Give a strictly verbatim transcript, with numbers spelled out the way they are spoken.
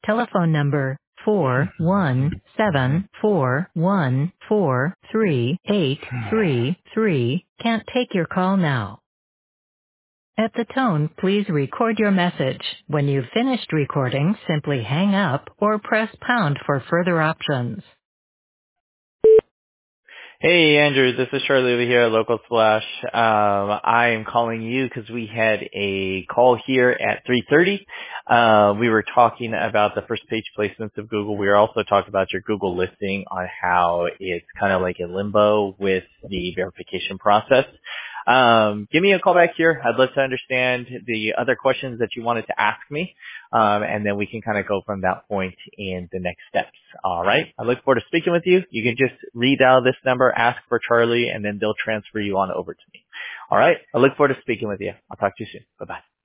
Telephone number four one seven four one four three eight three three can't take your call now. At the tone, please record your message. When you've finished recording, simply hang up or press pound for further options. Hey Andrew, this is Charlie over here at Local Splash. Um, I am calling you because we had a call here at three thirty. Uh, we were talking about the first page placements of Google. We were also talking about your Google listing on how it's kind of like in limbo with the verification process. Um, give me a call back here. I'd love to understand the other questions that you wanted to ask me, um, and then we can kind of go from that point in the next steps. All right. I look forward to speaking with you. You can just redial this number, ask for Charlie, and then they'll transfer you on over to me. All right. I look forward to speaking with you. I'll talk to you soon. Bye-bye.